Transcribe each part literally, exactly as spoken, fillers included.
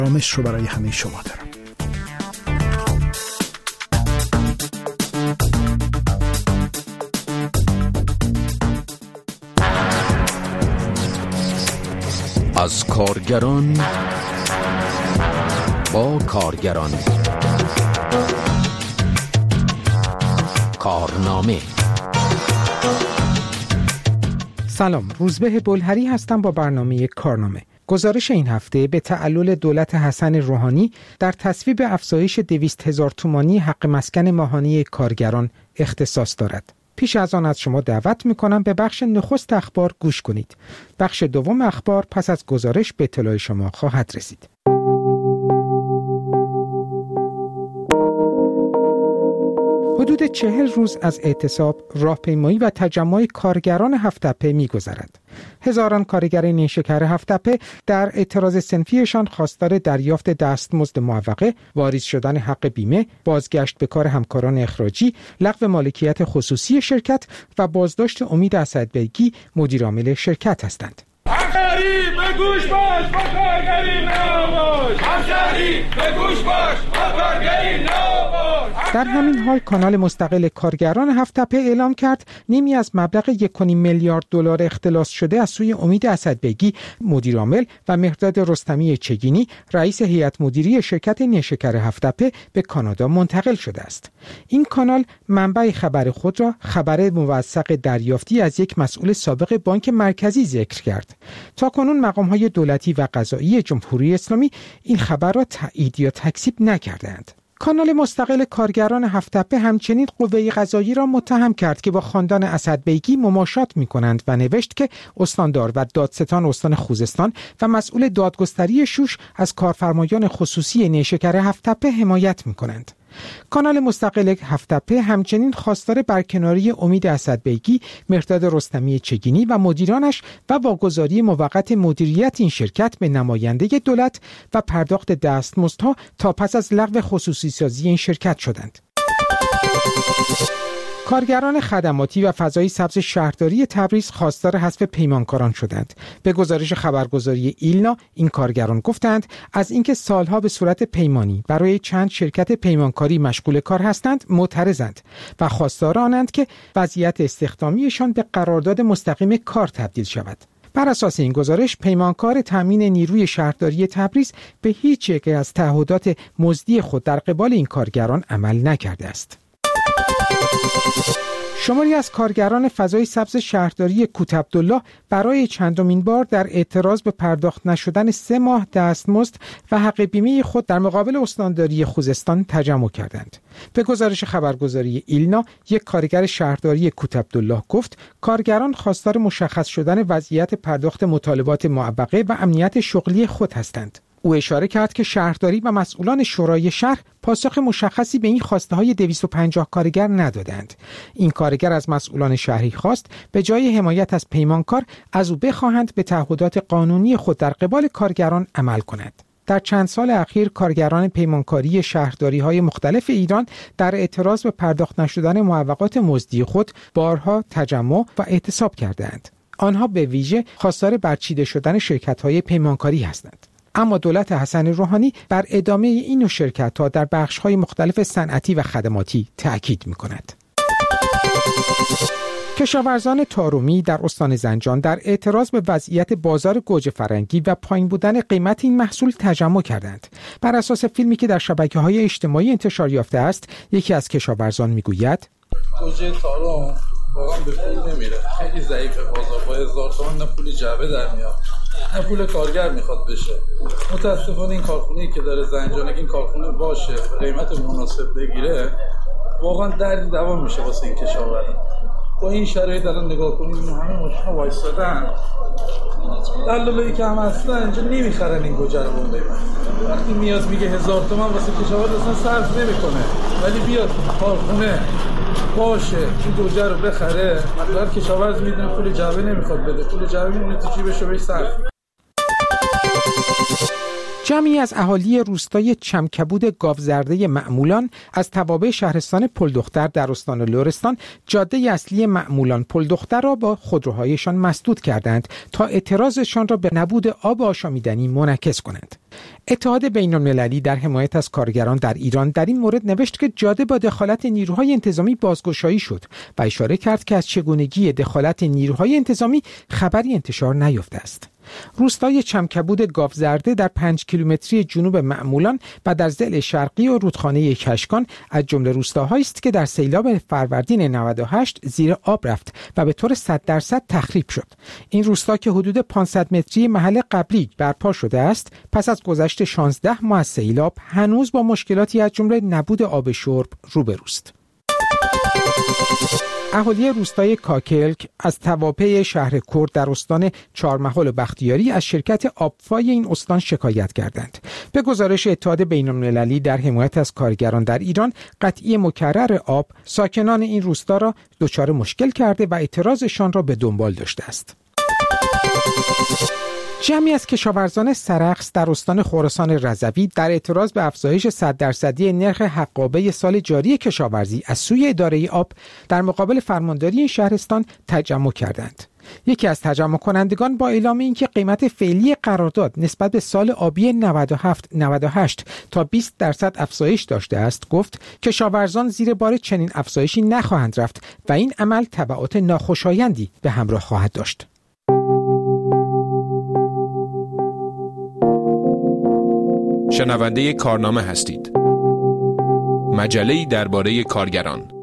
آرامش رو برای همه شما دارم. از کارگران با کارگران، کارنامه. سلام، روزبه بلهری هستم با برنامه کارنامه. گزارش این هفته به تعلل دولت حسن روحانی در تصویب افزایش دویست هزار تومانی حق مسکن ماهانه کارگران اختصاص دارد. پیش از آن از شما دعوت میکنم به بخش نخست اخبار گوش کنید. بخش دوم اخبار پس از گزارش به اطلاع شما خواهد رسید. حدود چهل روز از اعتصاب، راهپیمایی و تجمع کارگران هفت‌تپه می‌گذرد. هزاران کارگر نیشکر هفت‌تپه در اعتراض صنفیشان خواستار دریافت دستمزد معوقه، واریز شدن حق بیمه، بازگشت به کار همکاران اخراجی، لغو مالکیت خصوصی شرکت و بازداشت امید اسدبگی مدیرعامل شرکت هستند. همشهری به گوش باش با کارگری نباش، همشهری به گوش باش با کارگری نباش. در همین حال کانال مستقل کارگران هفت‌تپه اعلام کرد نیمی از مبلغ یک و نیم میلیارد دلار اختلاس شده از سوی امید اسدبگی مدیرعامل و مهرداد رستمی چگینی رئیس هیئت مدیره شرکت نیشکر هفت‌تپه به کانادا منتقل شده است. این کانال منبع خبر خود را خبر موثق دریافتی از یک مسئول سابق بانک مرکزی ذکر کرد. تاکنون مقام‌های دولتی و قضایی جمهوری اسلامی این خبر را تایید یا تکذیب نکردند. کانال مستقل کارگران هفت‌تپه همچنین قوه قضایی را متهم کرد که با خاندان اسدبگی مماشات می‌کنند و نوشت که استاندار و دادستان استان خوزستان و مسئول دادگستری شوش از کارفرمایان خصوصی نیشکر هفت‌تپه حمایت می‌کنند. کانال مستقل هفت‌تپه همچنین خواستار برکناری امید اسدبگی، مهرداد رستمی چگینی و مدیرانش و واگذاری موقت مدیریت این شرکت به نماینده دولت و پرداخت دستمزدها تا پس از لغو خصوصی سازی این شرکت شدند. کارگران خدماتی و فضای سبز شهرداری تبریز خواستار حذف پیمانکاران شدند. به گزارش خبرگزاری ایلنا این کارگران گفتند از اینکه سالها به صورت پیمانی برای چند شرکت پیمانکاری مشغول کار هستند معترضند و خواستار آنند که وضعیت استخدامیشان به قرارداد مستقیم کار تبدیل شود. بر اساس این گزارش پیمانکار تامین نیروی شهرداری تبریز به هیچ یک از تعهدات مزدی خود در قبال این کارگران عمل نکرده است. شماری از کارگران فضای سبز شهرداری کوت عبدالله برای چندمین بار در اعتراض به پرداخت نشدن سه ماه دستمزد و حق بیمه خود در مقابل استانداری خوزستان تجمع کردند. به گزارش خبرگزاری ایلنا یک کارگر شهرداری کوت عبدالله گفت کارگران خواستار مشخص شدن وضعیت پرداخت مطالبات معوقه و امنیت شغلی خود هستند. او اشاره کرد که شهرداری و مسئولان شورای شهر پاسخ مشخصی به این خواسته های دویست و پنجاه کارگر ندادند. این کارگر از مسئولان شهری خواست به جای حمایت از پیمانکار از او بخواهند به تعهدات قانونی خود در قبال کارگران عمل کند. در چند سال اخیر کارگران پیمانکاری شهرداری‌های مختلف ایران در اعتراض به پرداخت نشدن معوقات مزدی خود بارها تجمع و اعتصاب کردند. آنها به ویژه خواستار برچیده شدن شرکت‌های پیمانکاری هستند. اما دولت حسن روحانی بر ادامه این نوع شرکت‌ها در بخش‌های مختلف صنعتی و خدماتی تأکید می‌کند. کشاورزان تارومی در استان زنجان در اعتراض به وضعیت بازار گوجه فرنگی و پایین بودن قیمت این محصول تجمع کردند. بر اساس فیلمی که در شبکه‌های اجتماعی انتشار یافته است، یکی از کشاورزان می‌گوید گوجه تارم واقعا به پول نمیره، خیلی ضعیفه بازار، با هزار تومان نه پول جعبه در میاد نه پول کارگر میخواد بشه. متاسفانه این کارخونه‌ای که داره زنجانه این کارخونه باشه قیمت مناسب بگیره واقعا دردی دوام میشه واسه این کشاورزان. با این شرایط الان نگاه کنیم همه ماشینا وایسادن، دلالایی که هم هستن اینجا نمیخرن این گوجه رو بونده. وقتی میاد میگه هزار تومان واسه کشاورز اصلا صرف نمیکنه، ولی بیاد کارخونه باشه این گوجه رو بخره، مثلا کشاورز میدونه پول جعبه نمیخواد بده، پول جعبه میمونه تو جیبش رو بهش صرف. جمعی از اهالی روستای چمکبود گاوزرده معمولان از توابع شهرستان پلدختر در استان لرستان جاده اصلی معمولان پلدختر را با خودروهایشان مسدود کردند تا اعتراضشان را به نبود آب آشامیدنی منعکس کنند. اتحاد بین‌المللی در حمایت از کارگران در ایران در این مورد نوشت که جاده با دخالت نیروهای انتظامی بازگشایی شد و اشاره کرد که از چگونگی دخالت نیروهای انتظامی خبری انتشار نیافته است. روستای چمکبود گاوزرده در پنج کیلومتری جنوب معمولان و در ضلع شرقی و رودخانه کشکان از جمله روستاهایی است که در سیلاب فروردین نود و هشت زیر آب رفت و به طور صد درصد تخریب شد. این روستا که حدود پانصد متری محل قبلی برپا شده است، پس از گذشت شانزده ماه از سیلاب هنوز با مشکلاتی از جمله نبود آب شرب روبروست. اهالی روستای کاکلک از توابع شهر کرد در استان چهارمحال و بختیاری از شرکت آبفای این استان شکایت کردند. به گزارش اتحاد بین‌المللی در حمایت از کارگران در ایران، قطعی مکرر آب ساکنان این روستا را دچار مشکل کرده و اعتراضشان را به دنبال داشته است. جمعی از کشاورزان سرخس در استان خراسان رضوی در اعتراض به افزایش صد درصدی نرخ حقابه سال جاری کشاورزی از سوی اداره آب در مقابل فرمانداری این شهرستان تجمع کردند. یکی از تجمع کنندگان با اعلام اینکه قیمت فعلی قرارداد نسبت به سال آبی نود و هفت نود و هشت تا بیست درصد افزایش داشته است، گفت کشاورزان زیر بار چنین افزایشی نخواهند رفت و این عمل تبعات ناخوشایندی به همراه خواهد داشت. شنونده کارنامه هستید. مجله‌ای درباره کارگران.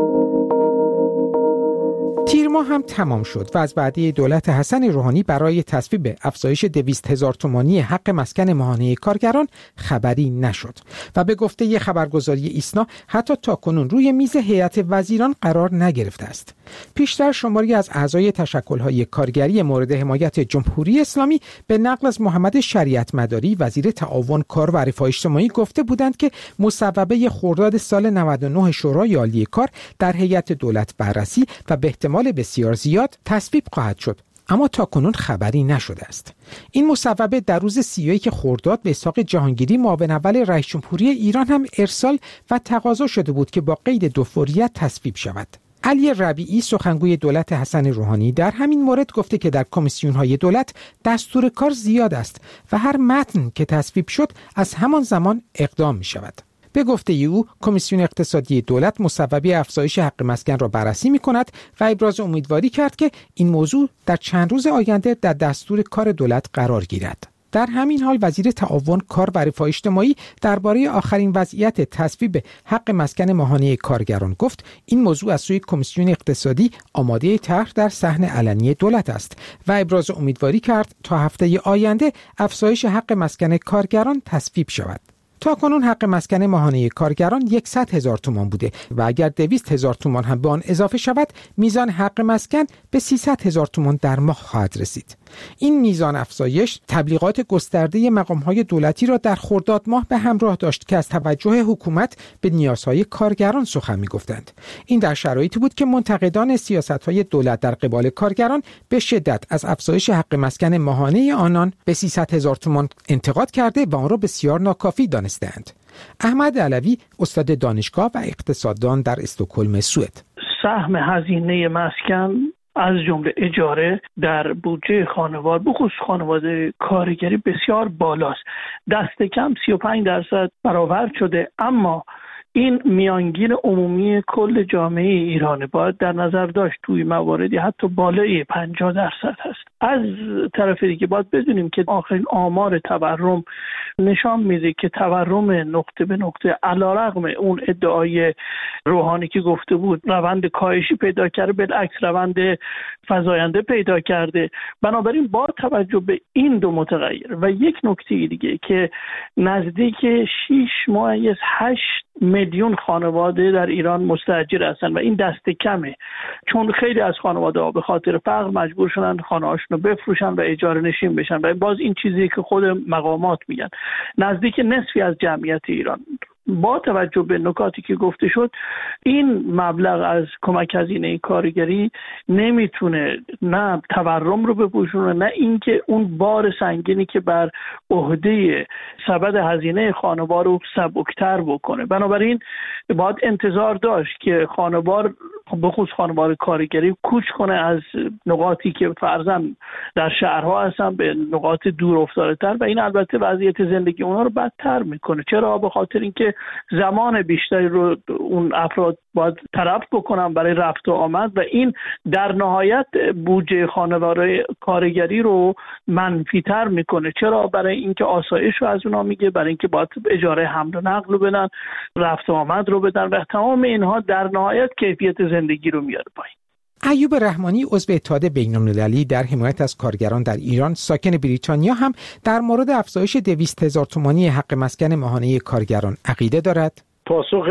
تیر ماه هم تمام شد و از وعده دولت حسن روحانی برای تصویب افزایش دویست هزار تومانی حق مسکن ماهانه کارگران خبری نشد و به گفته ی خبرگزاری ایسنا حتی تاکنون روی میز هیئت وزیران قرار نگرفته است. پیشتر شماری از اعضای تشکل‌های کارگری مورد حمایت جمهوری اسلامی به نقل از محمد شریعت مداری وزیر تعاون کار و رفاه اجتماعی گفته بودند که مصوبه خرداد سال نود و نه شورای عالی کار در هیئت دولت بررسی و به احتمال بسیار زیاد تصویب خواهد شد، اما تاکنون خبری نشده است. این مصوبه در روز سی و یک خرداد به اسحاق جهانگیری معاون اول رئیس جمهوری ایران هم ارسال و تقاضا شده بود که با قید دو فوریت تصویب شود. علی ربیعی سخنگوی دولت حسن روحانی در همین مورد گفته که در کمیسیون‌های دولت دستور کار زیاد است و هر متن که تصویب شد از همان زمان اقدام می شود. به گفته او، کمیسیون اقتصادی دولت مصوبه افزایش حق مسکن را بررسی می کند و ابراز امیدواری کرد که این موضوع در چند روز آینده در دستور کار دولت قرار گیرد. در همین حال وزیر تعاون کار و رفاه اجتماعی درباره آخرین وضعیت تصویب حق مسکن ماهانه کارگران گفت این موضوع از سوی کمیسیون اقتصادی آماده طرح در صحن علنی دولت است و ابراز امیدواری کرد تا هفته آینده افزایش حق مسکن کارگران تصویب شود. تا کنون حق مسکن ماهانه کارگران صد هزار تومان بوده و اگر دویست هزار تومان هم به آن اضافه شود میزان حق مسکن به سیصد هزار تومان در ماه خواهد رسید. این میزان افزایش تبلیغات گسترده مقام‌های دولتی را در خرداد ماه به همراه داشت که از توجه حکومت به نیازهای کارگران سخن می‌گفتند. این در شرایطی بود که منتقدان سیاست‌های دولت در قبال کارگران به شدت از افزایش حق مسکن ماهانه آنان به سیصد هزار تومان انتقاد کرده و آن را بسیار ناکافی دانستند. احمد علوی استاد دانشگاه و اقتصاددان در استکهلم سوئد: سهم هزینه مسکن از جمله اجاره در بودجه خانوار بخصوص خانواده کارگری بسیار بالاست. دست کم سی و پنج درصد برآورد شده، اما این میانگین عمومی کل جامعه ایران باید در نظر داشت توی مواردی حتی بالای پنجاه درصد هست. از طرف دیگه باید بدونیم که آخرین آمار تورم نشان میده که تورم نقطه به نقطه علیرغم اون ادعای روحانی که گفته بود روند کاهشی پیدا کرده، بالعکس روند فزاینده پیدا کرده. بنابراین با توجه به این دو متغیر و یک نکته دیگه که نزدیک شش ممیز هشت میلیون خانواده در ایران مستاجر هستند و این دست کمه، چون خیلی از خانواده ها به خاطر فقر مجبور شدن خانه هاشون رو بفروشن و اجاره نشین بشن و باز این چیزی که خود مقامات میگن نزدیک نصفی از جمعیت ایران با توجه به نکاتی که گفته شد این مبلغ از کمک هزینه کارگری نمیتونه نه تورم رو بپوشونه نه اینکه اون بار سنگینی که بر عهده سبد هزینه خانوار رو سبکتر بکنه. بنابراین باید انتظار داشت که خانوار به خصوص خانوار کارگری کوچ کنه از نقاطی که فرضاً در شهرها هستن به نقاط دور افتاده تر و این البته وضعیت زندگی اونا رو بدتر میکنه. چرا؟ به خاطر اینکه زمان بیشتری رو اون افراد باید طرف بکنن برای رفت و آمد و این در نهایت بودجه خانوار کارگری رو منفی تر میکنه. چرا؟ برای اینکه آسایش رو از اونا میگه، برای اینکه باید اجاره حمل و نقل رو بدن، رفت و آمد رو بدن و تمام اینها در نهایت کیفیت زندگی رو میاره پایین. ایوب رحمانی عضو اتحاد بین‌المللی در حمایت از کارگران در ایران ساکن بریتانیا هم در مورد افزایش دویست هزار تومانی حق مسکن ماهانه کارگران عقیده دارد. پاسخ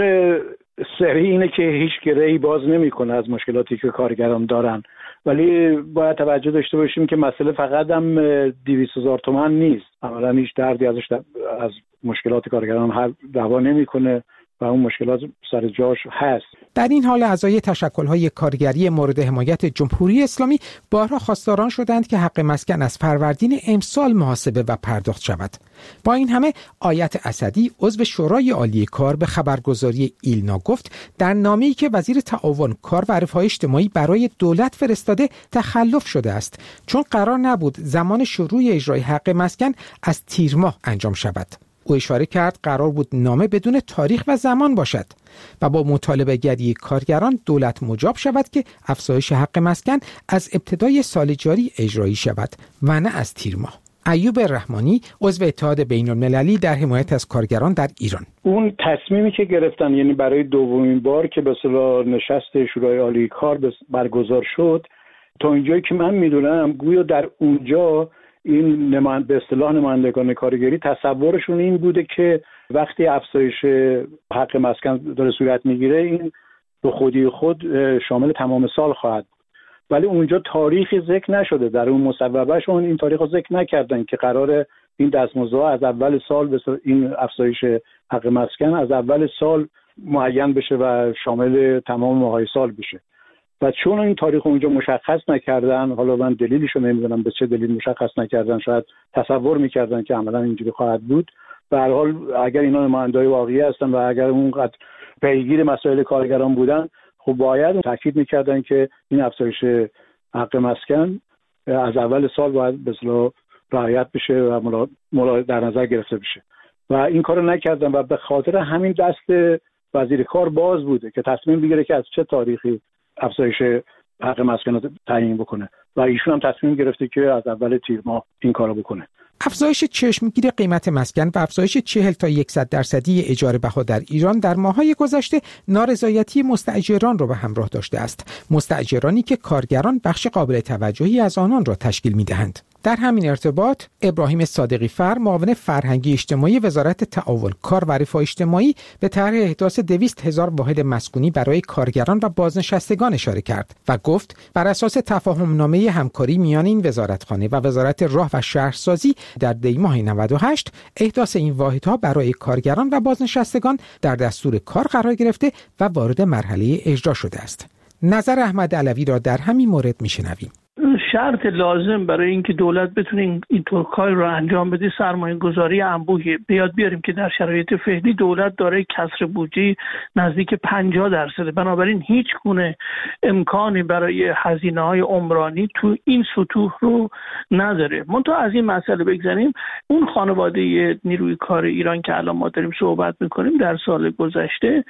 سریع اینه که هیچ گره‌ای باز نمی‌کنه از مشکلاتی که کارگران دارن، ولی باید توجه داشته باشیم که مسئله فقط هم دویست هزار تومان نیست. عملاً هیچ دردی ازش از مشکلات کارگران حل دعوا نمی‌کنه و اون مشکلات سر جاش هست. در این حال اعضای تشکل‌های کارگری مورد حمایت جمهوری اسلامی بارها خواستاران شدند که حق مسکن از فروردین امسال محاسبه و پرداخت شود. با این همه آیت اسدی عضو شورای عالی کار به خبرگزاری ایلنا گفت در نامه‌ای که وزیر تعاون کار و رفاه اجتماعی برای دولت فرستاده تخلف شده است، چون قرار نبود زمان شروع اجرای حق مسکن از تیر ماه انجام شود. او اشاره کرد قرار بود نامه بدون تاریخ و زمان باشد و با مطالبه گری کارگران دولت مجاب شود که افزایش حق مسکن از ابتدای سال جاری اجرایی شود و نه از تیر ماه. ایوب رحمانی عضو اتحاد بین‌المللی در حمایت از کارگران در ایران: اون تصمیمی که گرفتن، یعنی برای دومین بار که به اصطلاح نشست شورای عالی کار برگزار شد، تا اینجایی که من میدونم گویا در اونجا این نماینده به اصطلاح نمایندگان کارگری تصورشون این بوده که وقتی افزایش حق مسکن داره صورت میگیره این به خودی خود شامل تمام سال خواهد. ولی اونجا تاریخی ذکر نشده، در اون مصوبهشون این تاریخ رو ذکر نکردن که قراره این دستمزدها از اول سال به این افزایش حق مسکن از اول سال معین بشه و شامل تمام ماهای سال بشه. و چون این تاریخ اونجا مشخص نکردن، حالا من دلیلشو نمیدونم به چه دلیل مشخص نکردن، شاید تصور میکردن که عملا اینجوری خواهد بود. به هر حال اگر اینا نماینده‌های واقعی هستن و اگر اونقدر پیگیر مسائل کارگران بودن، خب باید تاکید میکردن که این افزایش حق مسکن از اول سال باید به اصطلاح رعایت بشه و ملا در نظر گرفته بشه و این کارو نکردن و به خاطر همین دست وزیر کار باز بوده که تصمیم بگیره که از چه تاریخی افزایش حق مسکن رو تعیین بکنه و ایشون هم تصمیم گرفته که از اول تیر ماه این کارو بکنه. افزایش چشمگیر قیمت مسکن و افزایش چهل تا صد درصدی اجاره بها در ایران در ماه‌های گذشته نارضایتی مستاجران را به همراه داشته است. مستاجرانی که کارگران بخش قابل توجهی از آنان را تشکیل می‌دهند. در همین ارتباط ابراهیم صادقی فر، معاون فرهنگی اجتماعی وزارت تعاون کار و رفاه اجتماعی، به طرح احداث دویست هزار واحد مسکونی برای کارگران و بازنشستگان اشاره کرد و گفت بر اساس تفاهم‌نامه همکاری میان این وزارتخانه و وزارت راه و شهرسازی در دی ماه نود و هشت احداث این واحدها برای کارگران و بازنشستگان در دستور کار قرار گرفته و وارد مرحله اجرا شده است. نظر احمد علوی را در همین مورد میشنویم. شرط لازم برای اینکه دولت بتونه این طور کار رو انجام بده سرمایه گذاری انبوهی بیاد بیاریم که در شرایط فعلی دولت داره کسر بودجه نزدیک پنجاه درصد. بنابراین هیچ گونه امکانی برای هزینه‌های عمرانی تو این سطوح رو نداره. منتها از این مسئله بگذاریم، اون خانواده نیروی کار ایران که الان ما داریم صحبت میکنیم در سال گذشته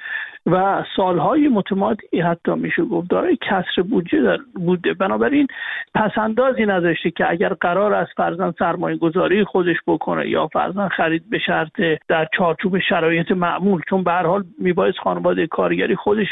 و سالهای متمادی حتی میشه گفت داره کسر بودجه بوده. بنابراین پسندازی نداشته که اگر قرار است فرضاً سرمایه گذاری خودش بکنه یا فرضاً خرید به شرط در چارچوب شرایط معمول، چون به هر حال میبایست خانواده کارگری خودش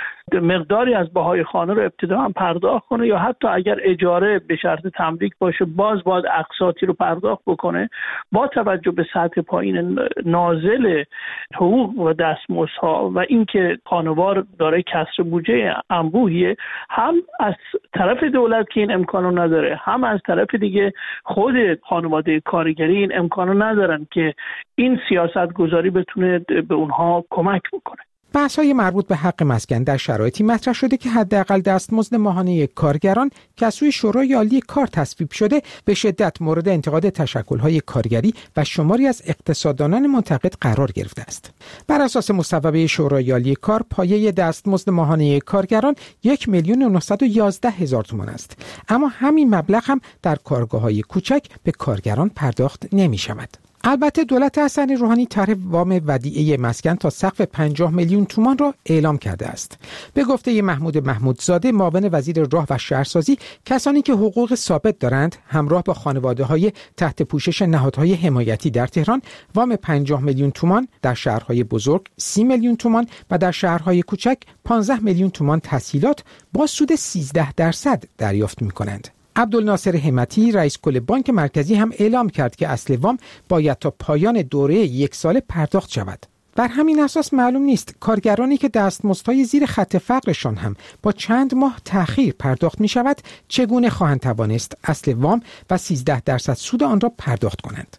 مقداری از بهای خانه رو ابتدا هم پرداخت کنه یا حتی اگر اجاره به شرط تملیک باشه باز باید اقساطی رو پرداخت بکنه. با توجه به سطح پایین نازل حقوق و دستمزدها و اینکه خانوار داره کسر بودجه انبوهیه، هم از طرف دولت که این امکانو امکانو نداره، هم از طرف دیگه خود خانواده کارگری این امکانو ندارن که این سیاست گذاری بتونه به اونها کمک بکنه. بحث‌های مربوط به حق مسکن در شرایطی مطرح شده که حداقل دستمزد ماهانه کارگران که از سوی شورای عالی کار تصویب شده به شدت مورد انتقاد تشکل‌های کارگری و شماری از اقتصاددانان منتقد قرار گرفته است. بر اساس مصوبه شورای عالی کار، پایه دستمزد ماهانه کارگران یک میلیون و نهصد و یازده هزار تومان است، اما همین مبلغ هم در کارگاه‌های کوچک به کارگران پرداخت نمی‌شود. البته دولت حسن روحانی طرح وام ودیعه مسکن تا سقف پنجاه میلیون تومان را اعلام کرده است. به گفته محمود محمودزاده، معاون وزیر راه و شهرسازی، کسانی که حقوق ثابت دارند همراه با خانواده‌های تحت پوشش نهادهای حمایتی در تهران وام پنجاه میلیون تومان، در شهرهای بزرگ سی میلیون تومان و در شهرهای کوچک پانزده میلیون تومان تسهیلات با سود سیزده درصد دریافت می‌کنند. عبدالناصر همتی، رئیس کل بانک مرکزی، هم اعلام کرد که اصل وام باید تا پایان دوره یک ساله پرداخت شود. بر همین اساس معلوم نیست کارگرانی که دستمزدهای زیر خط فقرشان هم با چند ماه تأخیر پرداخت می شود چگونه خواهند توانست اصل وام و سیزده درصد سود آن را پرداخت کنند.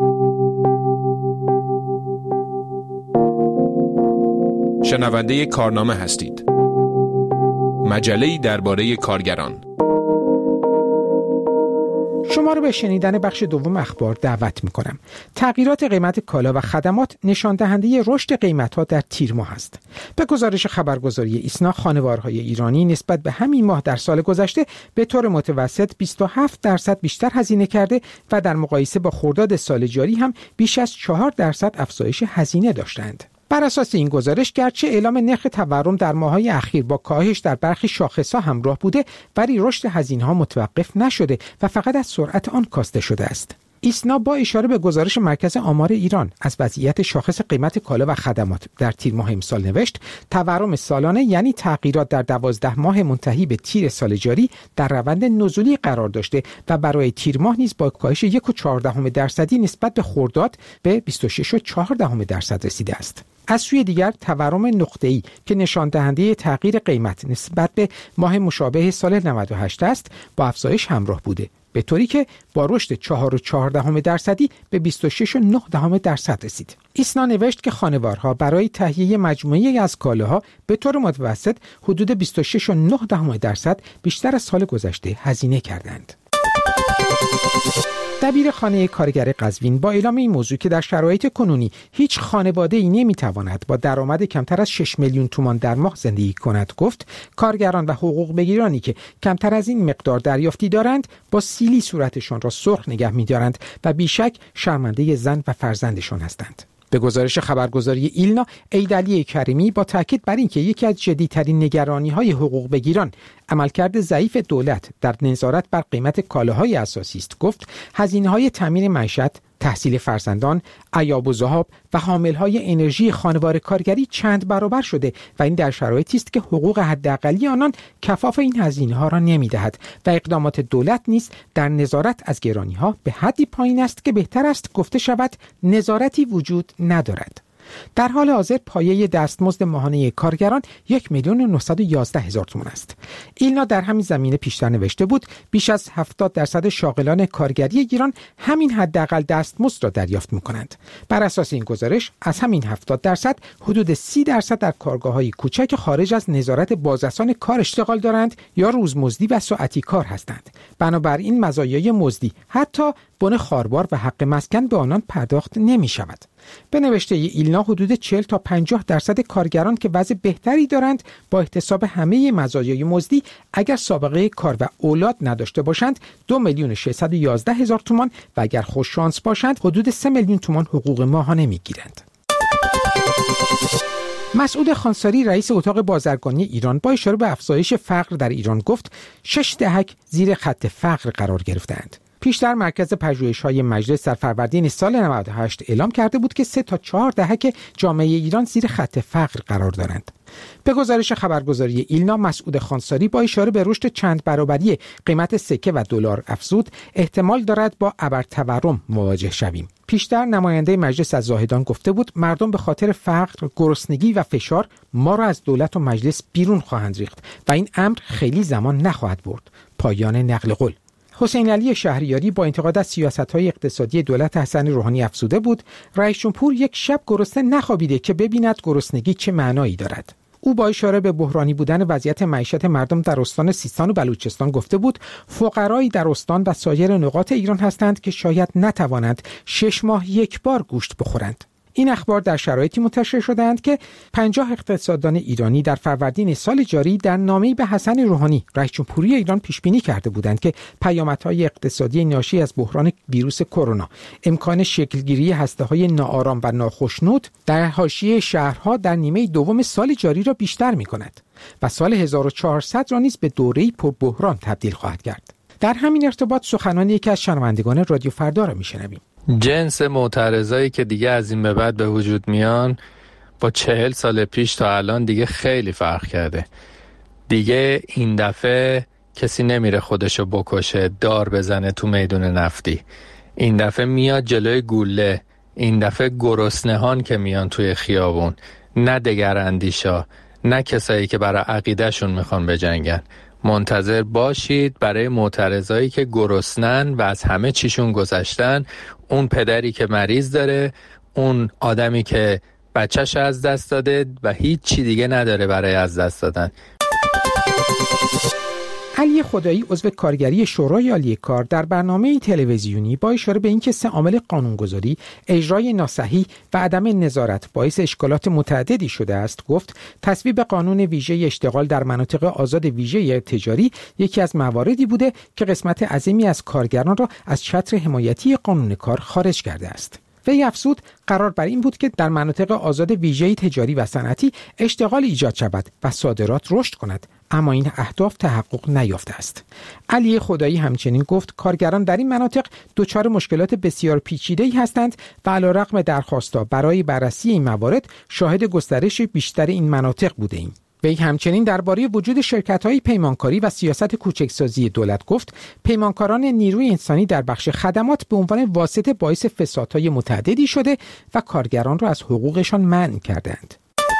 شنونده کارنامه هستید. مجله‌ای درباره کارگران. شما رو به شنیدن بخش دوم اخبار دعوت می‌کنم. تغییرات قیمت کالا و خدمات نشان دهنده رشد قیمت‌ها در تیر ماه است. به گزارش خبرگزاری ایسنا، خانوارهای ایرانی نسبت به همین ماه در سال گذشته به طور متوسط بیست و هفت درصد بیشتر هزینه کرده و در مقایسه با خرداد سال جاری هم بیش از چهار درصد افزایش هزینه داشتند. بر اساس این گزارش، گرچه اعلام نرخ تورم در ماه‌های اخیر با کاهش در برخی شاخص‌ها همراه بوده، ولی رشد هزینه‌ها متوقف نشده و فقط از سرعت آن کاسته شده است. ایسنا با اشاره به گزارش مرکز آمار ایران از وضعیت شاخص قیمت کالا و خدمات در تیر ماه امسال نوشت: تورم سالانه، یعنی تغییرات در دوازده ماه منتهی به تیر سال جاری، در روند نزولی قرار داشته و برای تیر ماه نیز با کاهش یک و چهار دهم درصدی نسبت به خرداد به بیست و شش و چهار دهم درصد رسیده است. از سوی دیگر تورم نقطه‌ای که نشان دهنده تغییر قیمت نسبت به ماه مشابه سال نود و هشت است، با افزایش همراه بوده، به طوری که با رشد چهار و چهار دهم درصدی به بیست و شش و نه دهم درصد رسید. ایسنا نوشت که خانوارها برای تهیه مجموعه‌ای از کالاها به طور متوسط حدود بیست و شش و نه دهم درصد بیشتر از سال گذشته هزینه کردند. دبیر خانه کارگر قزوین با اعلام این موضوع که در شرایط کنونی هیچ خانواده‌ای نمی‌تواند با درآمد کمتر از شش میلیون تومان در ماه زندگی کند، گفت کارگران و حقوق بگیرانی که کمتر از این مقدار دریافتی دارند با سیلی صورتشان را سرخ نگه می‌دارند و بیشک شرمنده زن و فرزندشان هستند. به گزارش خبرگزاری ایلنا، ایدعلی کریمی با تاکید بر اینکه یکی از جدی‌ترین نگرانی‌های حقوق بگیران عملکرد ضعیف دولت در نظارت بر قیمت کالاهای اساسی است، گفت هزینه‌های تامین معیشت، تحصیل فرزندان، عیاب و ذهاب و حامل‌های انرژی خانوار کارگری چند برابر شده و این در شرایطی است که حقوق حداقلی آنان کفاف این هزینه‌ها را نمی‌دهد و اقدامات دولت نیز در نظارت از گرانی‌ها به حدی پایین است که بهتر است گفته شود نظارتی وجود ندارد. در حال حاضر پایه دستمزد ماهانه کارگران یک میلیون و نهصد و یازده هزار تومان است. ایلنا در همین زمینه پیشتر نوشته بود بیش از هفتاد درصد شاغلان کارگری ایران همین حداقل دستمزد را دریافت می‌کنند. بر اساس این گزارش از همین هفتاد درصد حدود سی درصد در کارگاه‌های کوچک خارج از نظارت بازرسان کار اشتغال دارند یا روزمزدی و ساعتی کار هستند. بنابراین مزایای مزدی، حتی بن خاربار و حق مسکن به آنان پرداخت نمی‌شود. به نوشته ایلنا حدود چهل تا پنجاه درصد کارگران که وضع بهتری دارند با احتساب همه مزایای مزدی اگر سابقه کار و اولاد نداشته باشند دو میلیون و ششصد و یازده هزار تومان و اگر خوش شانس باشند حدود سه میلیون تومان حقوق ماهانه میگیرند. مسعود خانساری، رئیس اتاق بازرگانی ایران، با اشاره به افزایش فقر در ایران گفت شش دهک زیر خط فقر قرار گرفتند. پیشتر مرکز پژوهش‌های مجلس در فروردین سال نود و هشت اعلام کرده بود که سه تا چهار دهک جامعه ایران زیر خط فقر قرار دارند. به گزارش خبرگزاری ایلنا، مسعود خانساری با اشاره به رشد چند برابری قیمت سکه و دلار افزود احتمال دارد با ابرتورم مواجه شویم. پیشتر نماینده مجلس از زاهدان گفته بود مردم به خاطر فقر، گرسنگی و فشار ما را از دولت و مجلس بیرون خواهند ریخت و این امر خیلی زمان نخواهد برد. پایان نقل قول. حسین علی شهریاری با انتقاد از سیاست‌های اقتصادی دولت حسن روحانی افزوده بود رئیس جمهور یک شب گرسنه نخوابیده که ببیند گرسنگی چه معنایی دارد. او با اشاره به بحرانی بودن وضعیت معیشت مردم در استان سیستان و بلوچستان گفته بود فقرایی در استان و سایر نقاط ایران هستند که شاید نتوانند شش ماه یک بار گوشت بخورند. این اخبار در شرایطی منتشر شدند که پنجاه اقتصاددان ایرانی در فروردین سال جاری در نامه‌ای به حسن روحانی رئیس جمهوری ایران پیش بینی کرده بودند که پیامدهای اقتصادی ناشی از بحران ویروس کرونا، امکان شکلگیری هسته‌های ناآرام و ناخشنود در حاشیه شهرها در نیمه دوم سال جاری را بیشتر می‌کند و سال هزار و چهارصد را نیز به دوره‌ای پربحران تبدیل خواهد کرد. در همین ارتباط سخنان یکی از شنوندگان رادیو فردا را می‌شنویم. جنس معترضایی که دیگه از این به بعد به وجود میان با چهل سال پیش تا الان دیگه خیلی فرق کرده. دیگه این دفعه کسی نمیره خودشو بکشه، دار بزنه تو میدون نفتی. این دفعه میاد جلوی گوله. این دفعه گرسنهان که میان توی خیابون، نه دگر اندیشا، نه کسایی که برای عقیدهشون میخوان بجنگن. منتظر باشید برای معترضایی که گرسنن و از همه چیشون گذشتن، اون پدری که مریض داره، اون آدمی که بچهش از دست داده و هیچ چی دیگه نداره برای از دست دادن. علی خدایی عضو کارگری شورای عالی کار در برنامه تلویزیونی با اشاره به اینکه سه عامل قانونگذاری، اجرای ناصحیح و عدم نظارت باعث اشکالات متعددی شده است گفت تصویب قانون ویژه اشتغال در مناطق آزاد ویژه تجاری یکی از مواردی بوده که قسمت عظیمی از کارگران را از چتر حمایتی قانون کار خارج کرده است. وی افزود قرار بر این بود که در مناطق آزاد ویژه تجاری و صنعتی اشتغال ایجاد شود و صادرات رشد کند، اما این اهداف تحقق نیافته است. علی خدایی همچنین گفت کارگران در این مناطق دچار مشکلات بسیار پیچیده‌ای هستند و علیرغم درخواست‌ها برای بررسی این موارد شاهد گسترش بیشتر این مناطق بوده‌ایم. وی همچنین درباره وجود شرکت‌های پیمانکاری و سیاست کوچکسازی دولت گفت پیمانکاران نیروی انسانی در بخش خدمات به عنوان واسطه باعث فسادهای متعددی شده و کارگران را از حقوقشان منع کردند.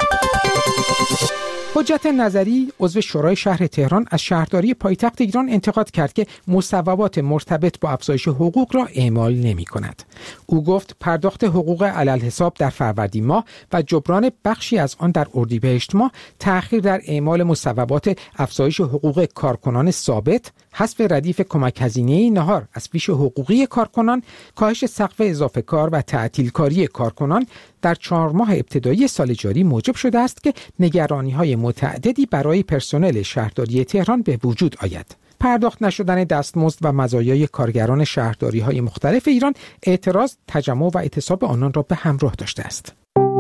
حجت نظری عضو شورای شهر تهران از شهرداری پایتخت ایران انتقاد کرد که مصوبات مرتبط با افزایش حقوق را اعمال نمی کند. او گفت پرداخت حقوق علالحساب در فروردین ماه و جبران بخشی از آن در اردیبهشت ماه، تأخیر در اعمال مصوبات افزایش حقوق کارکنان ثابت، حذف ردیف کمک هزینه نهار از فیش حقوقی کارکنان، کاهش سقف اضافه کار و تعطیل کاری کارکنان در چهار ماه ابتدایی سال جاری موجب شده است که نگرانی‌های متعددی برای پرسنل شهرداری تهران به وجود آید. پرداخت نشدن دستمزد و مزایای کارگران شهرداری‌های مختلف ایران اعتراض، تجمع و اعتصاب آنان را به همراه داشته است.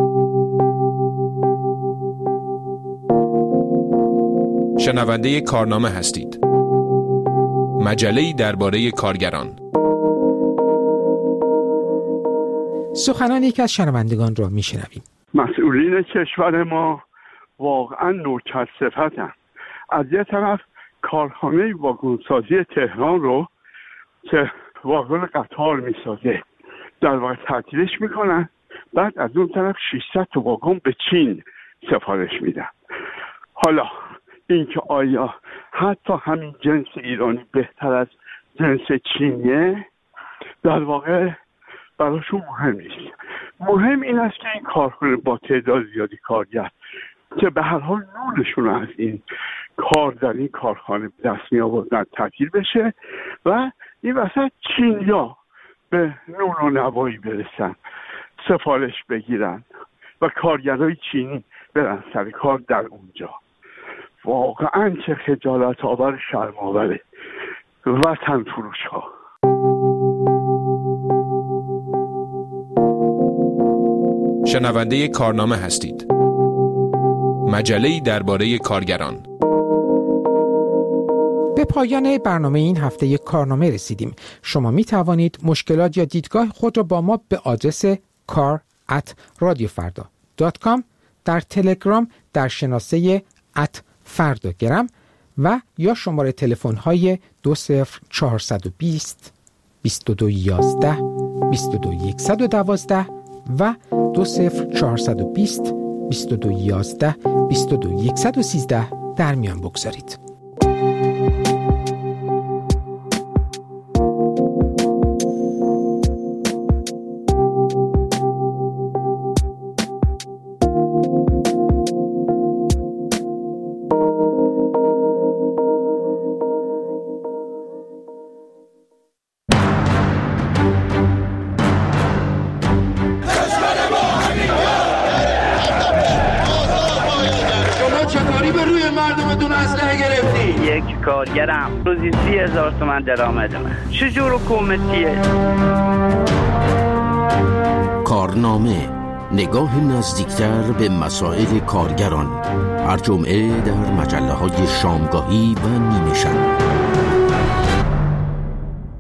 شنونده کارنامه هستید. مجله‌ای درباره کارگران. سخنان یکی از شنوندگان را میشنویم. مسئولین کشور ما واقعا نوکرصفتند. از یه طرف کارخانه واگنسازی تهران رو که واگن قطار میسازه در واقع تعطیلش میکنن، بعد از اون طرف ششصد تا واگن به چین سفارش میدن. حالا اینکه آیا حتی همین جنس ایرانی بهتر از جنس چینیه در واقع براشون مهم نیست. مهم این است که این کارخانه با تعداد زیادی کارگر که به هر حال نورشون از این کار در این کارخانه دست می آوردن تعطیل بشه و این وسط چینیا به نور و نوایی برسن، سفارش بگیرن و کارگرای چینی برن سر کار در اونجا. واقعا چه خجالت آور، شرم آوره. وطن فروش ها. شنونده کارنامه هستید. مجله‌ای درباره کارگران. به پایان برنامه این هفته کارنامه رسیدیم. شما می توانید مشکلات یا دیدگاه خود را با ما به آدرس کار ات رادیو فردا دات کام، در تلگرام در شناسه ات فرداگرام و یا شماره تلفن های دو صفر چهارصد و بیست بیست و دو یازده بیست و دو صد و دوازده و دو صفر چهارصد و بیست بیست و دو یازده بیست و دو صد و سیزده در میان بگذارید. مردمتون اسلحه گرفتی؟ یک کارگرم روزی سی هزار تومن درآمد من. چجور حکومتیه؟ کارنامه، نگاه نزدیکتر به مسائل کارگران، هر جمعه در مجله های شامگاهی و نیمه شب.